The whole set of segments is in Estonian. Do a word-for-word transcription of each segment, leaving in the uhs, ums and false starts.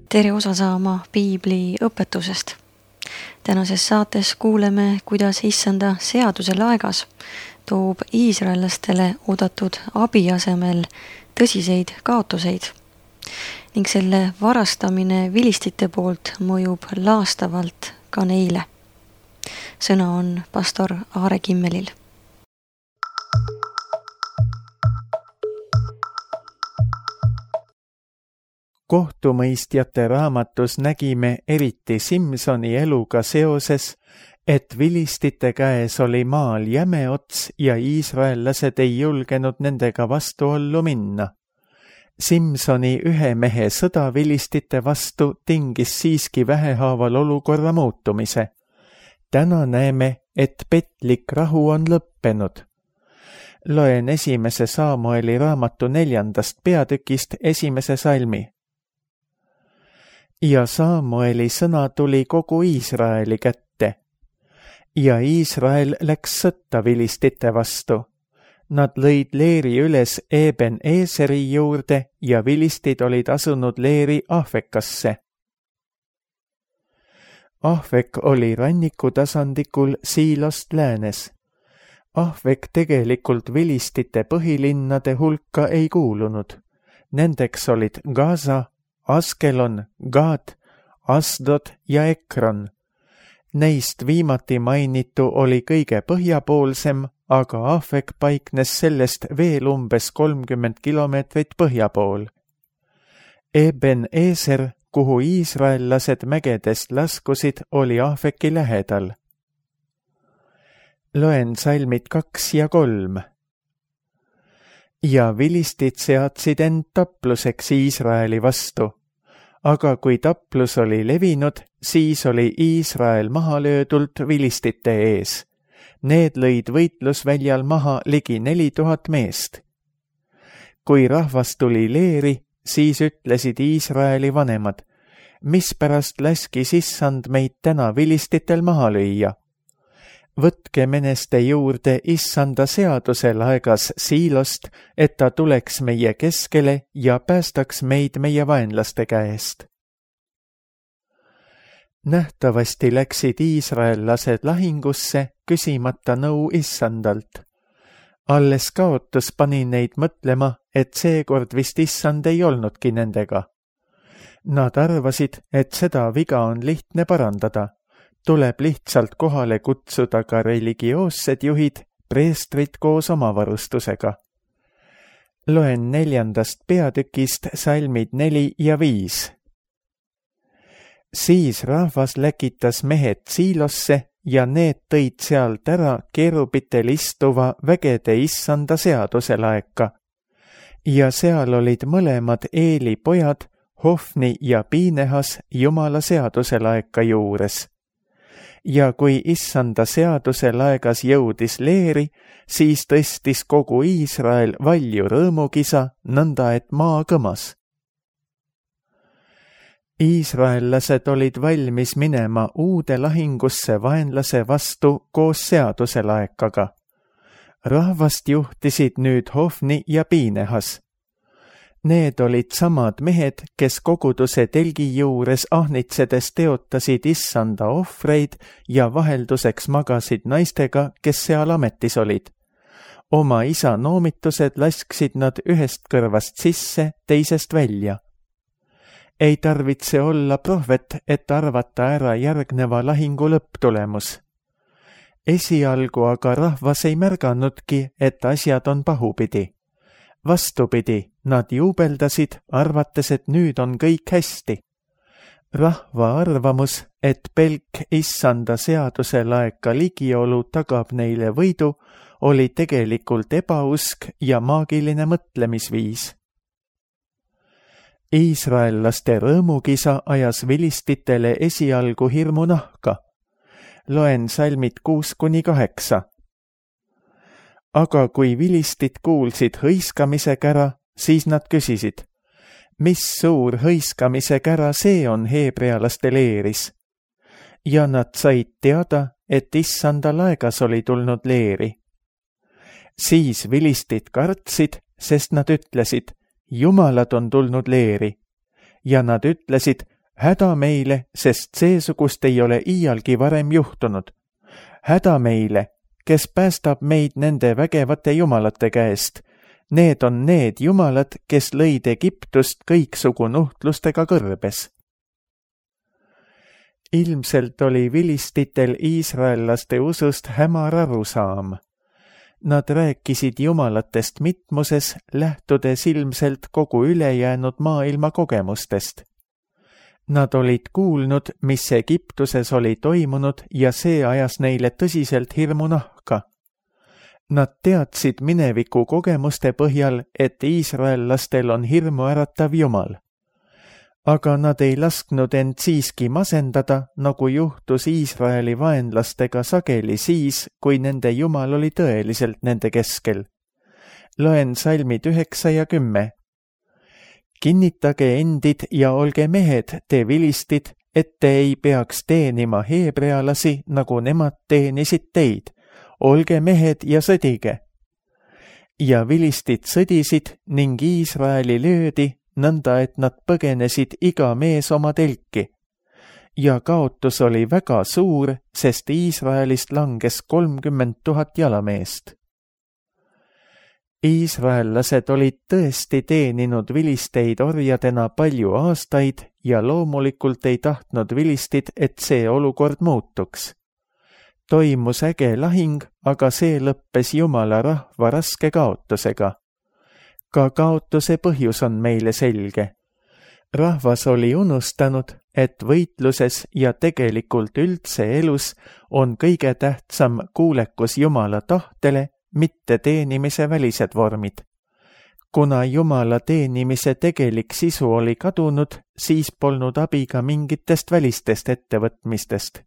tere osa saama piibli õpetusest. Tänases saates kuuleme, kuidas issanda seaduse laegas toob iisraellastele oodatud abi asemel tõsiseid kaotuseid ning selle varastamine vilistite poolt mõjub laastavalt ka neile. Sõna on pastor Aare Kimmelil. Kohtumõistjate raamatus nägime eriti Simsoni eluga seoses, et vilistite käes oli maal jäme ots ja iisraellased ei julgenud nendega vastuollu minna. Simsoni ühe mehe sõda vilistite vastu tingis siiski vähehaaval olukorra muutumise. Täna näeme, et petlik rahu on lõppenud. Loen esimese Saamueli raamatu neljandast peatükist esimese salmi. Ja Saamueli sõna tuli kogu Iisraeli kätte. Ja Iisrael läks sõtta vilistite vastu. Nad lõid leeri üles Eben Eeseri juurde ja vilistid olid asunud leeri Ahvekasse. Ahvek oli rannikutasandikul Siilost läänes. Ahvek tegelikult vilistite põhilinnade hulka ei kuulunud. Nendeks olid Gaza, Askelon, Gad, Asdod ja Ekron. Neist viimati mainitu oli kõige põhjapoolsem, aga Ahvek paiknes sellest veel umbes kolmkümmend kilomeetrit põhjapool. Eben Eeser, kuhu iisraellased mägedest laskusid, oli Ahveki lähedal. Loen salmid kaks ja kolm. Ja vilistid seadsid end tapluseks Iisraeli vastu. Aga kui taplus oli levinud, siis oli Iisrael mahalöödult vilistite ees. Need lõid võitlusväljal maha ligi neli tuhat meest. Kui rahvas tuli leeri, siis ütlesid Iisraeli vanemad, mispärast laskis issand meid täna vilistitel maha lüüa. Võtke meneste juurde issanda seaduse laegas Siilost, et ta tuleks meie keskele ja päästaks meid meie vaenlaste käest. Nähtavasti läksid iisraellased lahingusse, küsimata nõu issandalt. Alles kaotus pani neid mõtlema, et seekord vist issand ei olnudki nendega. Nad arvasid, et seda viga on lihtne parandada. Tuleb lihtsalt kohale kutsuda ka religioossed juhid, preestrid koos oma varustusega. Loen neljandast peatükist salmid neli ja viis. Siis rahvas läkitas mehed Siilosse ja need tõid sealt ära kerubitel istuva vägede issanda seaduse laeka. Ja seal olid mõlemad Eeli pojad, Hofni ja Piinehas Jumala seaduse laeka juures. Ja kui issanda seaduse laegas jõudis leeri, siis tõstis kogu Iisrael valju rõõmukisa, nõnda et maa kõmas. Iisraellased olid valmis minema uude lahingusse vaenlase vastu koos seaduse laekaga. Rahvast juhtisid nüüd Hofni ja Piinehas. Need olid samad mehed, kes koguduse telgi juures ahnitsedes teotasid issanda ohvreid ja vahelduseks magasid naistega, kes seal ametis olid. Oma isa noomitused lasksid nad ühest kõrvast sisse, teisest välja. Ei tarvitse olla prohvet, et arvata ära järgneva lahingu lõpptulemus. Esialgu aga rahvas ei märganudki, et asjad on pahupidi. Vastupidi, nad juubeldasid, arvates, et nüüd on kõik hästi. Rahva arvamus, et pelk issanda seaduse laeka ligiolu tagab neile võidu, oli tegelikult ebausk ja maagiline mõtlemisviis. Iisraellaste rõõmukisa ajas vilistitele esialgu hirmu nahka. Loen salmid kuus kuni kaheksa. Aga kui vilistid kuulsid hõiskamise kära, siis nad küsisid, mis suur hõiskamise kära see on heebrealaste leeris. Ja nad said teada, et issanda laegas oli tulnud leeri. Siis vilistid kartsid, sest nad ütlesid, jumalad on tulnud leeri. Ja nad ütlesid, häda meile, sest seesugust ei ole iialgi varem juhtunud. Häda meile, kes päästab meid nende vägevate jumalate käest. Need on need jumalad, kes lõid Egiptust kõiksugu nuhtlustega kõrbes. Ilmselt oli vilistitel iisraellaste usust hämar arusaam. Nad rääkisid jumalatest mitmuses, lähtudes ilmselt kogu ülejäänud maailma kogemustest. Nad olid kuulnud, mis Egiptuses oli toimunud ja see ajas neile tõsiselt hirmu nahka. Nad teadsid mineviku kogemuste põhjal, et iisraellastel on hirmu äratav Jumal. Aga nad ei lasknud end siiski masendada, nagu juhtus Iisraeli vaenlastega sageli siis, kui nende Jumal oli tõeliselt nende keskel. Loen salmid üheksa ja kümme. Kinnitage endid ja olge mehed, te vilistid, et te ei peaks teenima heebrealasi, nagu nemad teenisid teid. Olge mehed ja sõdige. Ja vilistid sõdisid ning Iisraeli löödi, nõnda et nad põgenesid iga mees oma telki. Ja kaotus oli väga suur, sest Iisraelist langes kolmkümmend tuhat jalameest. Iisraellased olid tõesti teeninud vilisteid orjadena palju aastaid ja loomulikult ei tahtnud vilistid, et see olukord muutuks. Toimus äge lahing, aga see lõppes Jumala rahva raske kaotusega. Ka kaotuse põhjus on meile selge. Rahvas oli unustanud, et võitluses ja tegelikult üldse elus on kõige tähtsam kuulekus Jumala tahtele, mitte teenimise välised vormid. Kuna Jumala teenimise tegelik sisu oli kadunud, siis polnud abi ka mingitest välistest ettevõtmistest.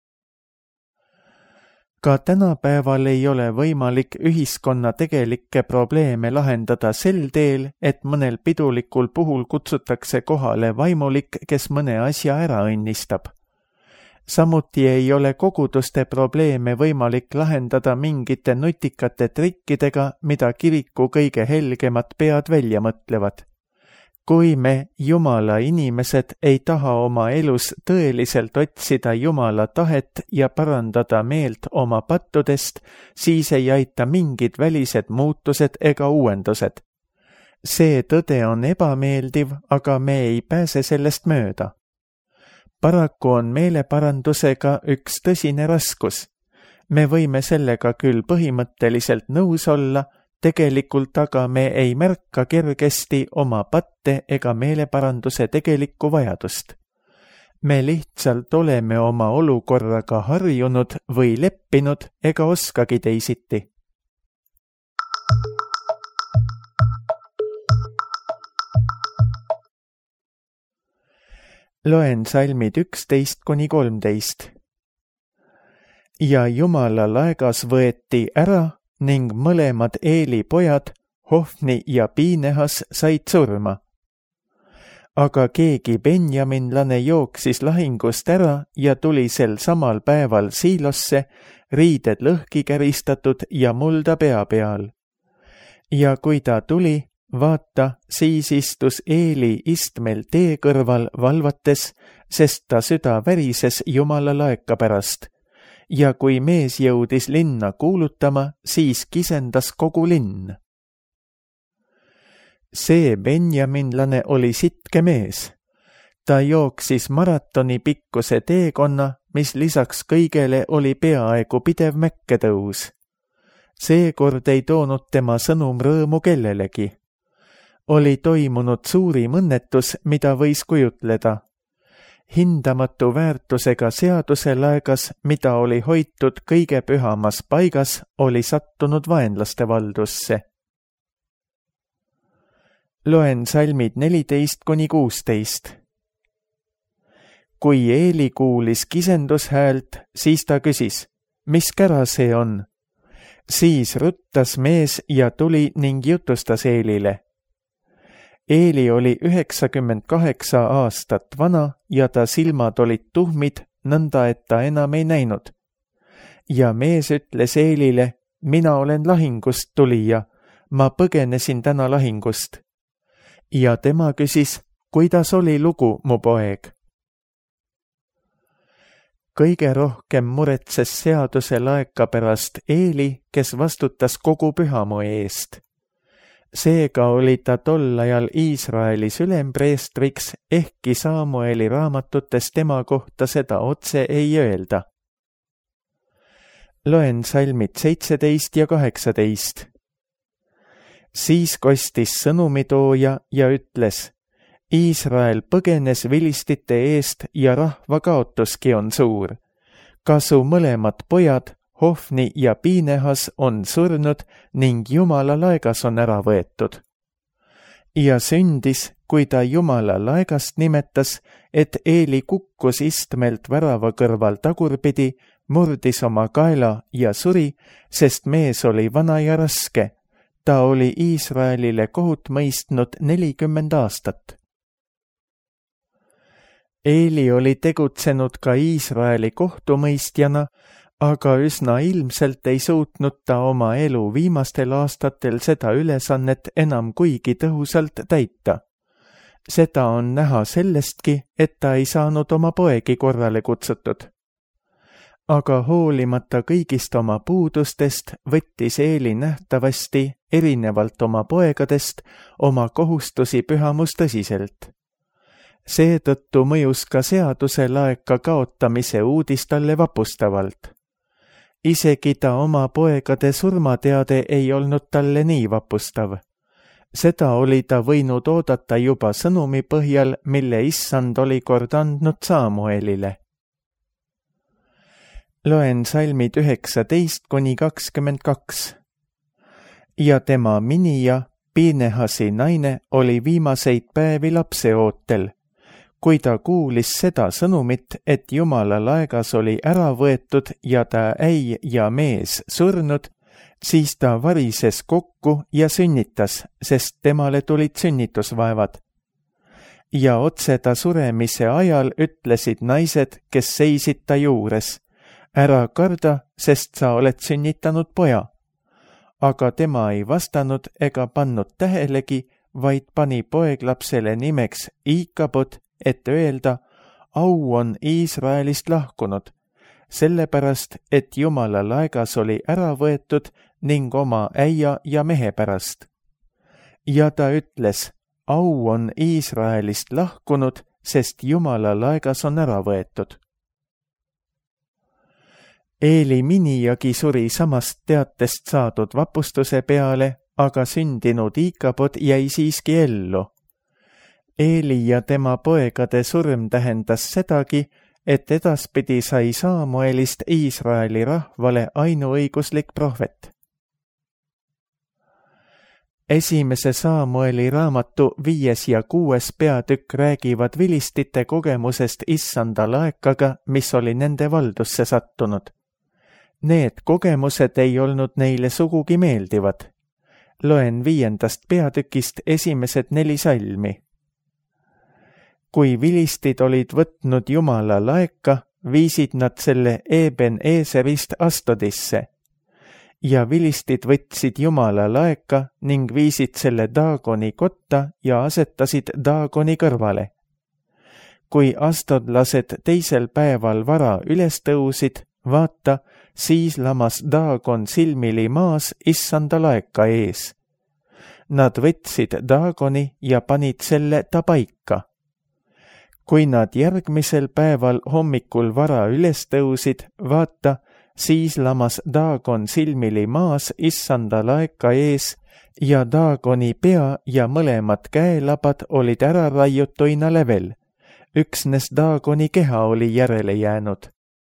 Ka tänapäeval ei ole võimalik ühiskonna tegelikke probleeme lahendada sel teel, et mõnel pidulikul puhul kutsutakse kohale vaimulik, kes mõne asja ära õnnistab. Samuti ei ole koguduste probleeme võimalik lahendada mingite nutikate trikkidega, mida kiriku kõige helgemad pead välja mõtlevad. Kui me, Jumala inimesed, ei taha oma elus tõeliselt otsida Jumala tahet ja parandada meelt oma pattudest, siis ei aita mingid välised muutused ega uuendused. See tõde on ebameeldiv, aga me ei pääse sellest mööda. Paraku on meeleparandusega üks tõsine raskus. Me võime sellega küll põhimõtteliselt nõus olla, tegelikult aga me ei märka kergesti oma patte ega meeleparanduse tegelikku vajadust. Me lihtsalt oleme oma olukorraga harjunud või leppinud ega oskagi teisiti. Loen salmid üksteist kuni kolmteist. Ja Jumala laegas võeti ära ning mõlemad Eeli pojad, Hofni ja Piinehas, said surma. Aga keegi benjaminlane jooksis lahingust ära ja tuli sel samal päeval Siilosse, riided lõhki käristatud ja mulda pea peal. Ja kui ta tuli, vaata, siis istus Eeli istmel tee kõrval valvates, sest ta süda värises Jumala laeka pärast. Ja kui mees jõudis linna kuulutama, siis kisendas kogu linn. See benjaminlane oli sitke mees. Ta jooksis maratoni pikkuse teekonna, mis lisaks kõigele oli peaaegu pidev mäkketõus. Seekord ei toonud tema sõnum rõõmu kellelegi. Oli toimunud suurim õnnetus, mida võis kujutleda. Hindamatu väärtusega seaduselaegas, mida oli hoitud kõige pühamas paigas, oli sattunud vaenlaste valdusse. Loen salmid neliteist kuni kuusteist. Kui Eeli kuulis kisendushäält, siis ta küsis, mis kära see on? Siis ruttas mees ja tuli ning jutustas Eelile. Eeli oli üheksakümmend kaheksa aastat vana ja ta silmad olid tuhmid, nõnda et ta enam ei näinud. Ja mees ütles Eelile, mina olen lahingust tulija, ma põgenesin täna lahingust. Ja tema küsis, kuidas oli lugu, mu poeg? kõige rohkem muretses seaduse laeka pärast Eeli, kes vastutas kogu pühamu eest. Seega oli ta tol ajal Iisraelis ülempreestriks, ehkki Samueli raamatutes tema kohta seda otse ei öelda. Loen salmid seitseteist ja kaheksateist. Siis kostis sõnumitooja ja ütles: Iisrael põgenes vilistite eest ja rahva kaotuski on suur. Ka su mõlemad pojad, Hofni ja Piinehas, on surnud ning Jumala laegas on ära võetud. Ja sündis, kui ta Jumala laegast nimetas, et Eeli kukkus istmelt värava kõrval tagurpidi, murdis oma kaela ja suri, sest mees oli vana ja raske. Ta oli Iisraelile kohut mõistnud nelikümmend aastat. Eeli oli tegutsenud ka Iisraeli kohtumõistjana, aga üsna ilmselt ei suutnud ta oma elu viimastel aastatel seda ülesannet enam kuigi tõhusalt täita. Seda on näha sellestki, et ta ei saanud oma poegi korrale kutsutud. Aga hoolimata kõigist oma puudustest võttis Eeli nähtavasti, erinevalt oma poegadest, oma kohustusi pühamus tõsiselt. Seetõttu mõjus ka seaduse laeka kaotamise uudis talle vapustavalt. Isegi ta oma poegade surmateade ei olnud talle nii vapustav. Seda oli ta võinud oodata juba sõnumi põhjal, mille issand oli kord andnud Samuelile. Loen salmid üheksateist kuni kakskümmend kaks. Ja tema minija, Piinehasi naine, oli viimaseid päevi lapseootel. Kui ta kuulis seda sõnumit, et Jumala laegas oli ära võetud ja ta äi ja mees surnud, siis ta varises kokku ja sünnitas, sest temale tulid sünnitusvaevad. Ja otse ta suremise ajal ütlesid naised, kes seisid ta juures: ära karda, sest sa oled sünnitanud poja. Aga tema ei vastanud ega pannud tähelegi, vaid pani poeglapsele nimeks Iikabod, et öelda: au on Iisraelist lahkunud, sellepärast, et Jumala laegas oli ära võetud ning oma äia ja mehe pärast. Ja ta ütles: au on Iisraelist lahkunud, sest Jumala laegas on ära võetud. Eeli minijagi suri samast teatest saadud vapustuse peale, aga sündinud Iikabod jäi siiski ellu. Eeli ja tema poegade surm tähendas sedagi, et edaspidi sai Samuelist Iisraeli rahvale ainuõiguslik prohvet. Esimese Samueli raamatu viies ja kuues peatükk räägivad vilistite kogemusest issanda laekaga, mis oli nende valdusse sattunud. Need kogemused ei olnud neile sugugi meeldivad. Loen viiendast peatükist esimesed neli salmi. Kui vilistid olid võtnud Jumala laeka, viisid nad selle Eben-Eeserist Astodisse. Ja vilistid võtsid Jumala laeka ning viisid selle Daagoni kotta ja asetasid Daagoni kõrvale. Kui astodlased teisel päeval vara üles tõusid, vaata, siis lamas Daagon silmili maas issanda laeka ees. Nad võtsid Daagoni ja panid selle ta paika. Kui nad järgmisel päeval hommikul vara üles tõusid, vaata, siis lamas Daagon silmili maas issanda laeka ees ja Daagoni pea ja mõlemad käelabad olid ära raiutuina level. Üksnes Daagoni keha oli järele jäänud.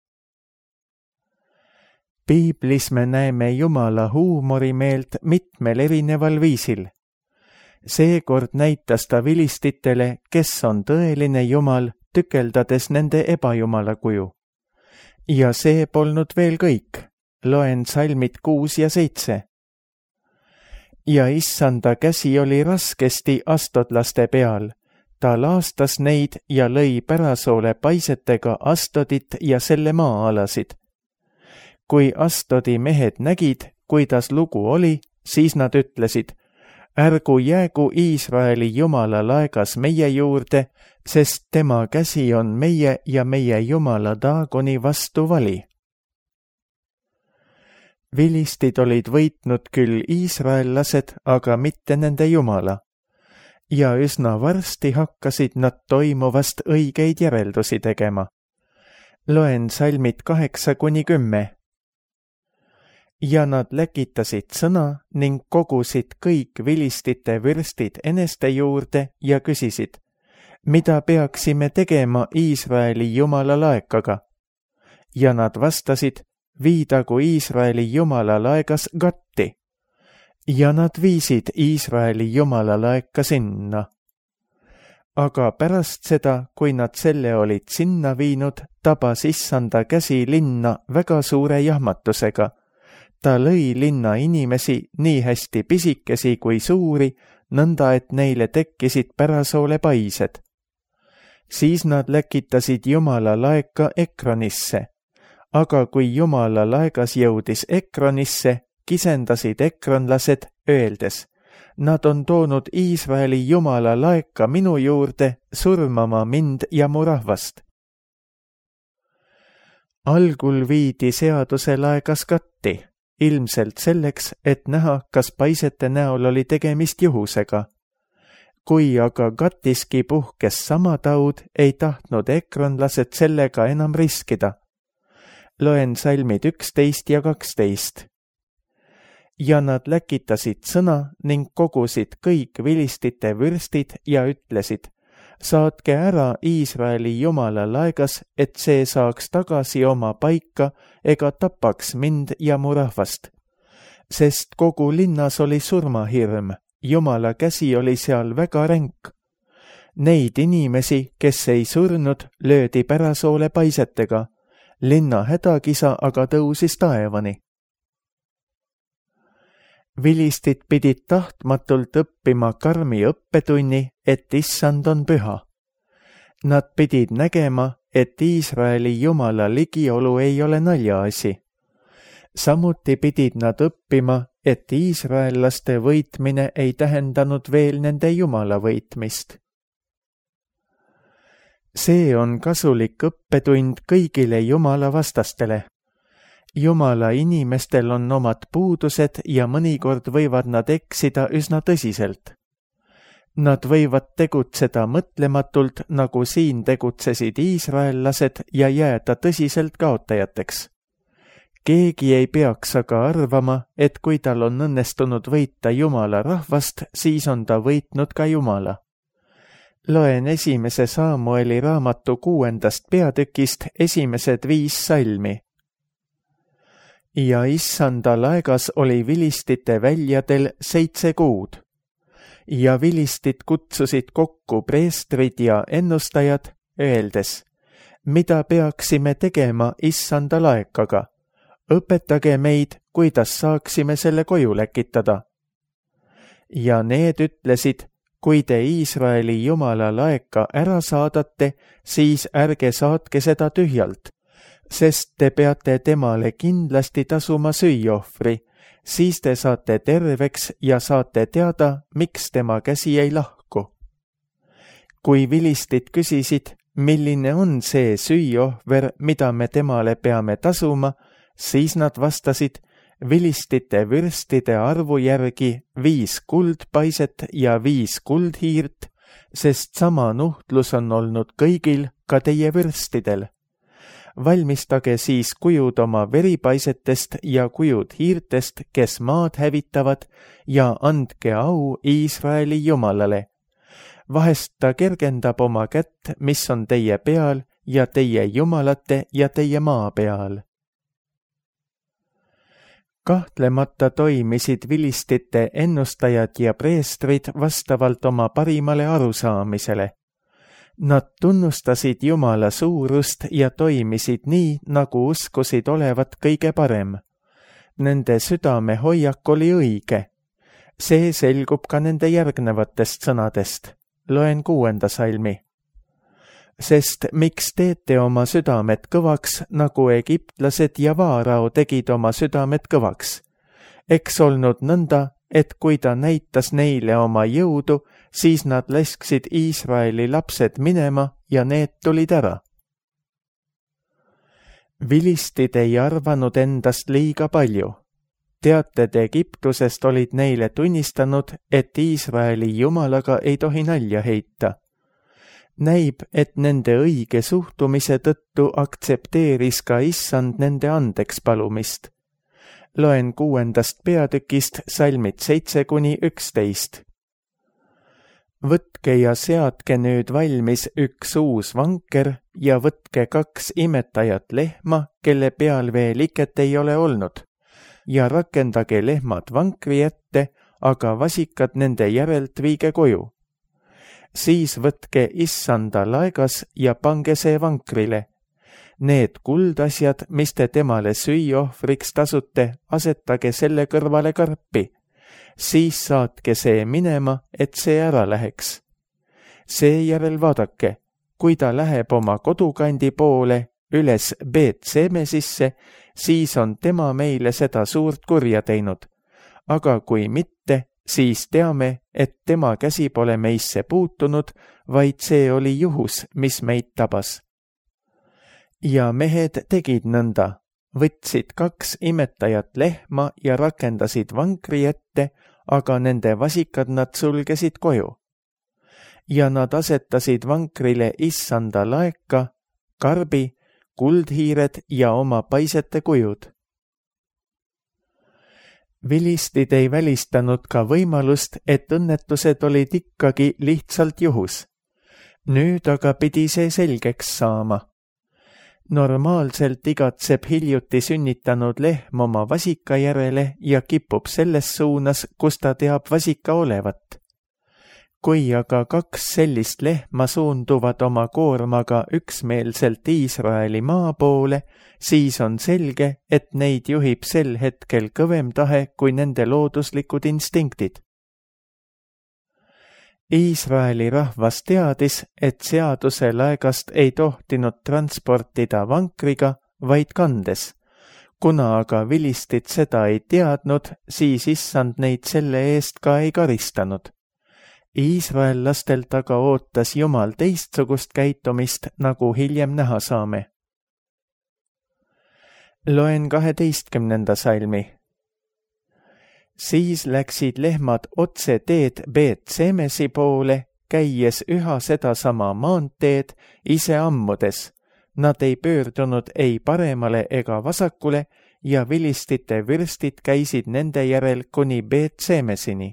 Piiblis me näeme Jumala huumorimeelt mitmel erineval viisil. Seekord näitas ta vilistitele, kes on tõeline Jumal, tükeldades nende ebajumala kuju. Ja see polnud veel kõik. Loen salmid kuus ja seitse. Ja issanda käsi oli raskesti astodlaste peal. Ta laastas neid ja lõi pärasoole paisetega Astodit ja selle maa-alasid. Kui Astodi mehed nägid, kuidas lugu oli, siis nad ütlesid: ärgu jäägu Iisraeli Jumala laegas meie juurde, sest tema käsi on meie ja meie Jumala Daagoni vastu vali. Vilistid olid võitnud küll iisraellased, aga mitte nende Jumala. Ja üsna varsti hakkasid nad toimuvast õigeid järeldusi tegema. Loen salmid kaheksa kuni kümme. Ja nad läkitasid sõna ning kogusid kõik vilistite vürstid eneste juurde ja küsisid, mida peaksime tegema Iisraeli Jumala laekaga? Ja nad vastasid, viidagu Iisraeli Jumala laegas Gatti. Ja nad viisid Iisraeli Jumala laeka sinna. Aga pärast seda, kui nad selle olid sinna viinud, tabas Issanda käsi linna väga suure jahmatusega. Ta lõi linna inimesi nii hästi pisikesi kui suuri, nõnda et neile tekkisid pärasoole paised. Siis nad läkitasid Jumala laeka Ekronisse. Aga kui Jumala laegas jõudis Ekronisse, kisendasid ekronlased, öeldes, nad on toonud Iisraeli Jumala laeka minu juurde surmama mind ja mu rahvast. Algul viidi seaduse laegas Gatti, ilmselt selleks, et näha, kas paisete näol oli tegemist juhusega. Kui aga Gatiski puhkes sama taud, ei tahtnud ekronlased sellega enam riskida. Loen salmid üksteist ja kaksteist. Ja nad läkitasid sõna ning kogusid kõik vilistite vürstid ja ütlesid, saatke ära Iisraeli Jumala laegas, et see saaks tagasi oma paika ega tapaks mind ja mu rahvast. Sest kogu linnas oli surmahirm, Jumala käsi oli seal väga ränk. Neid inimesi, kes ei surnud, löödi pärasoole paisetega, linna hädakisa aga tõusis taevani. Vilistid pidid tahtmatult õppima karmi õppetunni, et Issand on püha. Nad pidid nägema, et Iisraeli Jumala ligiolu ei ole naljaasi. Samuti pidid nad õppima, et iisraellaste võitmine ei tähendanud veel nende Jumala võitmist. See on kasulik õppetund kõigile Jumala vastastele. Jumala inimestel on omad puudused ja mõnikord võivad nad eksida üsna tõsiselt. Nad võivad tegutseda mõtlematult, nagu siin tegutsesid iisraellased ja jääda tõsiselt kaotajateks. Keegi ei peaks aga arvama, et kui tal on õnnestunud võita Jumala rahvast, siis on ta võitnud ka Jumala. Loen esimese Saamueli raamatu kuuendast peatükist esimesed viis salmi. Ja Issanda laegas oli vilistite väljadel seitse kuud. Ja vilistid kutsusid kokku preestrid ja ennustajad, öeldes, mida peaksime tegema Issanda laekaga? Õpetage meid, kuidas saaksime selle koju läkitada. Ja need ütlesid, kui te Iisraeli Jumala laeka ära saadate, siis ärge saatke seda tühjalt, sest te peate temale kindlasti tasuma süüohvri, siis te saate terveks ja saate teada, miks tema käsi ei lahku. Kui vilistid küsisid, milline on see süüohver, mida me temale peame tasuma, siis nad vastasid, vilistite vürstide arvu järgi viis kuldpaiset ja viis kuldhiirt, sest sama nuhtlus on olnud kõigil, ka teie vürstidel. Valmistage siis kujud oma veripaisetest ja kujud hiirtest, kes maad hävitavad, ja andke au Iisraeli Jumalale. Vahest ta kergendab oma kätt, mis on teie peal ja teie jumalate ja teie maa peal. Kahtlemata toimisid vilistite ennustajad ja preestrid vastavalt oma parimale arusaamisele. Nad tunnustasid Jumala suurust ja toimisid nii, nagu uskusid olevat kõige parem. Nende südame hoiak oli õige. See selgub ka nende järgnevatest sõnadest. Loen kuuenda salmi. Sest miks teete oma südamed kõvaks, nagu egiptlased ja Vaarao tegid oma südamed kõvaks? Eks olnud nõnda, et kui ta näitas neile oma jõudu, siis nad lasksid Iisraeli lapsed minema ja need tulid ära. Vilistid ei arvanud endast liiga palju. Teated Egiptusest olid neile tunnistanud, et Iisraeli jumalaga ei tohi nalja heita. Näib, et nende õige suhtumise tõttu aktsepteeris ka issand nende andeks palumist. Loen kuuendast peatükist salmid seitse kuni üksteist. Võtke ja seadke nüüd valmis üks uus vanker ja võtke kaks imetajat lehma, kelle peal veel iket ei ole olnud, ja rakendage lehmad vankri ette, aga vasikad nende järelt viige koju. Siis võtke issanda laegas ja pange see vankrile. Need kuldasjad, mis te temale süüohvriks tasute, asetage selle kõrvale karpi. Siis saatke see minema, et see ära läheks. Seejärel vaadake, kui ta läheb oma kodukandi poole üles Beet-Semesisse, siis on tema meile seda suurt kurja teinud. Aga kui mitte, siis teame, et tema käsi pole meisse puutunud, vaid see oli juhus, mis meid tabas. Ja mehed tegid nõnda, võtsid kaks imetajat lehma ja rakendasid vankri ette, aga nende vasikad nad sulgesid koju. Ja nad asetasid vankrile issanda laeka, karbi, kuldhiired ja oma paisete kujud. Vilistid ei välistanud ka võimalust, et õnnetused olid ikkagi lihtsalt juhus. Nüüd aga pidi see selgeks saama. Normaalselt igatseb hiljuti sünnitanud lehm oma vasika järele ja kipub selles suunas, kus ta teab vasika olevat. Kui aga kaks sellist lehma suunduvad oma koormaga üksmeelselt Iisraeli maa poole, siis on selge, et neid juhib sel hetkel kõvem tahe kui nende looduslikud instinktid. Iisraeli rahvas teadis, et seaduse laegast ei tohtinud transportida vankriga, vaid kandes. Kuna aga vilistid seda ei teadnud, siis issand neid selle eest ka ei karistanud. Iisraellastelt aga ootas Jumal teistsugust käitumist, nagu hiljem näha saame. Loen kaheteistkümnenda salmi. Siis läksid lehmad otse teed Beet-Semesi poole, käies üha sedasama maanteed ise ammudes. Nad ei pöördunud ei paremale ega vasakule ja vilistite vürstid käisid nende järel kuni Beet-Semesini.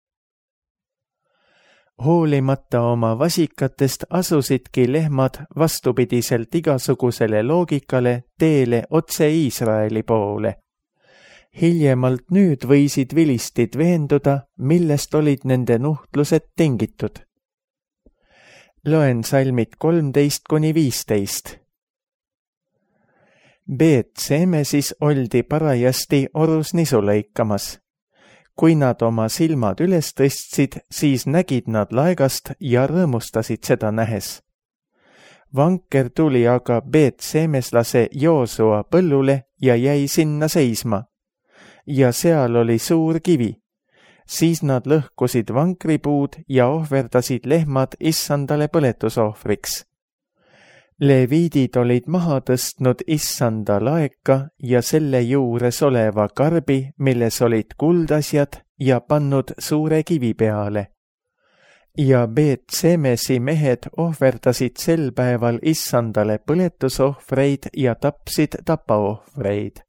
Hoolimata oma vasikatest asusidki lehmad vastupidiselt igasugusele loogikale teele otse Iisraeli poole. Hiljemalt nüüd võisid vilistid veenduda, millest olid nende nuhtlused tingitud. Loen salmid kolmteist kuni viisteist. Beet-Semesis oldi parajasti orus nisu lõikamas. Kui nad oma silmad üles tõstsid, siis nägid nad laegast ja rõõmustasid seda nähes. Vanker tuli aga Beet-Semeslase Joosua põllule ja jäi sinna seisma. Ja seal oli suur kivi. Siis nad lõhkusid vankripuud ja ohverdasid lehmad issandale põletusohvriks. Leviidid olid maha tõstnud issanda laeka ja selle juures oleva karbi, milles olid kuldasjad, ja pannud suure kivi peale. Ja Beet-Semesi mehed ohverdasid sel päeval issandale põletusohvreid ja tapsid tapaohvreid.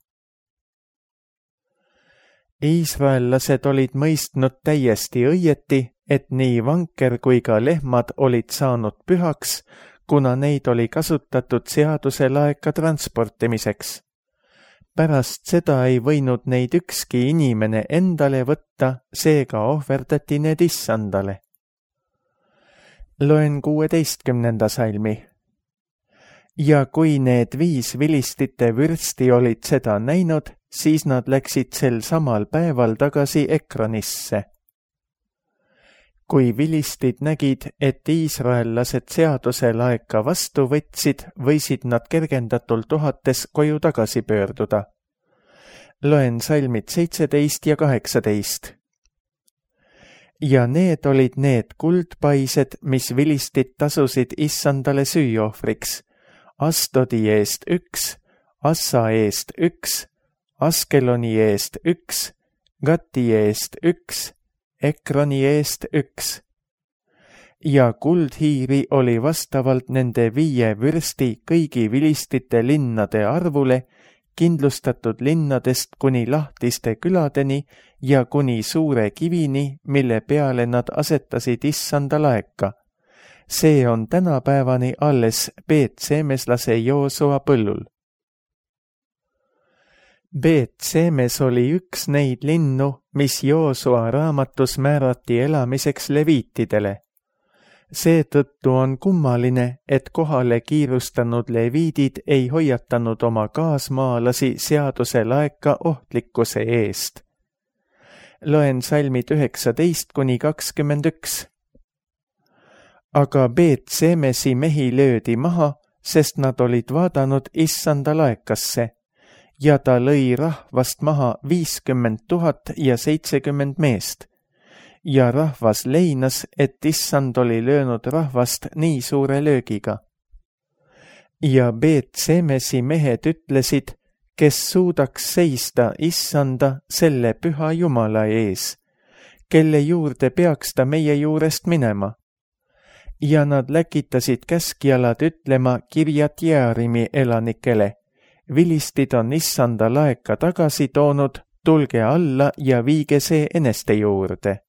Iisraellased olid mõistnud täiesti õieti, et nii vanker kui ka lehmad olid saanud pühaks, kuna neid oli kasutatud seaduse laeka transportimiseks. Pärast seda ei võinud neid ükski inimene endale võtta, seega ohverdati need issandale. Loen kuueteistkümnenda salmi. Ja kui need viis vilistite vürsti olid seda näinud, siis nad läksid sel samal päeval tagasi Ekronisse. Kui vilistid nägid, et iisraellased seaduse laeka vastu võtsid, võisid nad kergendatult ohates koju tagasi pöörduda. Loen salmid seitseteist ja kaheksateist. ja need olid need kuldpaised, mis vilistid tasusid issandale süüohvriks, Astodi eest üks, Assa eest üks, Askeloni eest üks, Gati eest üks, Ekroni eest üks. Ja kuldhiiri oli vastavalt nende viie vürsti kõigi vilistite linnade arvule, kindlustatud linnadest kuni lahtiste küladeni ja kuni suure kivini, mille peale nad asetasid issanda laeka. See on tänapäevani alles Beet-Semeslase Joosua põllul. Beet-Semes oli üks neid linnu, mis Joosua raamatus määrati elamiseks leviitidele. Seetõttu on kummaline, et kohale kiirustanud leviidid ei hoiatanud oma kaasmaalasi seaduse laeka ohtlikkuse eest. Loen salmid üheksateist kuni kakskümmend üks. Aga Beet-Semesi mehi löödi maha, sest nad olid vaadanud issanda laekasse, ja ta lõi rahvast maha viiskümmend tuhat ja seitsekümmend meest. Ja rahvas leinas, et issand oli löönud rahvast nii suure löögiga. Ja Beet-Semesi mehed ütlesid, kes suudaks seista issanda selle püha Jumala ees, kelle juurde peaks ta meie juurest minema. Ja nad läkitasid käskjalad ütlema Kirjat-Jearimi elanikele, vilistid on issanda laeka tagasi toonud, tulge alla ja viige see eneste juurde.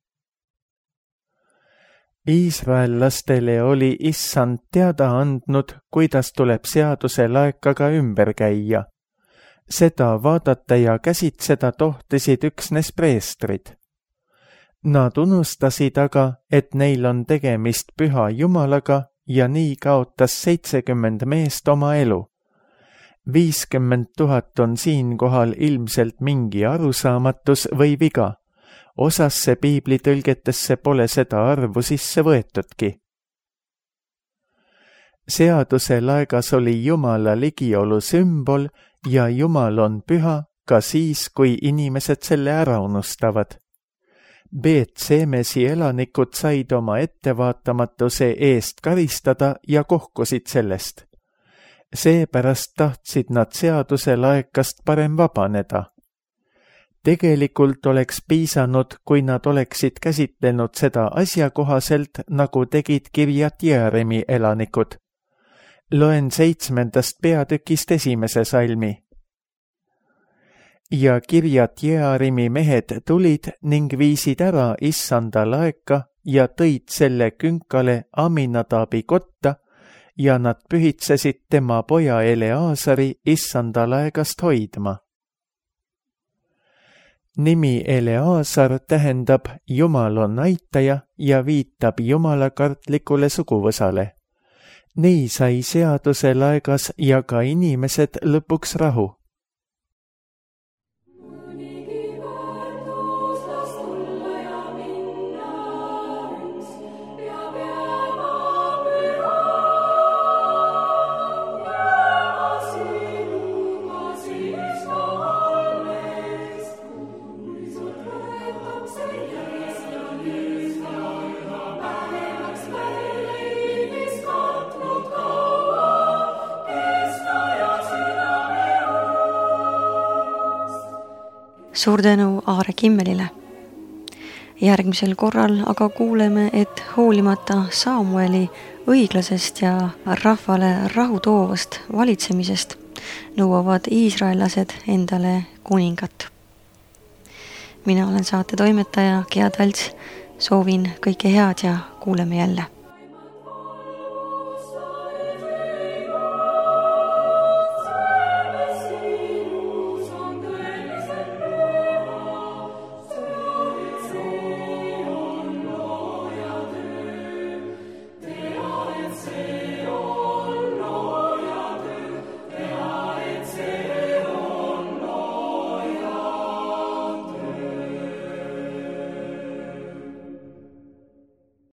Iisraellastele oli issand teada andnud, kuidas tuleb seaduse laekaga ümber käia. Seda vaadata ja käsitseda tohtisid üksnes preestrid. Nad unustasid aga, et neil on tegemist püha Jumalaga ja nii kaotas seitsekümmend meest oma elu. viiskümmend tuhat on siinkohal ilmselt mingi arusaamatus või viga. Osasse piiblitõlgetesse pole seda arvu sisse võetudki. Seaduse laegas oli Jumala ligiolu sümbol ja Jumal on püha ka siis, kui inimesed selle ära unustavad. Beet-Semesi elanikud said oma ettevaatamatuse eest karistada ja kohkusid sellest. Seepärast tahtsid nad seaduse laekast parem vabaneda. Tegelikult oleks piisanud, kui nad oleksid käsitlenud seda asjakohaselt, nagu tegid Kirjat-Jearimi elanikud. Loen seitsmendast peatükist esimese salmi. Ja Kirjat-Jearimi mehed tulid ning viisid ära issanda laeka ja tõid selle künkale Aminadabi kotta ja nad pühitsesid tema poja Eleasari issanda laegast hoidma. Nimi Eleasar tähendab Jumal on aitaja ja viitab Jumala kartlikule suguvõsale. Nii sai seaduse laegas ja ka inimesed lõpuks rahu. Suur tänu Aare Kimmelile. Järgmisel korral aga kuuleme, et hoolimata Samueli õiglasest ja rahvale rahu toovast valitsemisest nõuavad iisraellased endale kuningat. Mina olen saate toimetaja Gea Talts, soovin kõike head ja kuuleme jälle.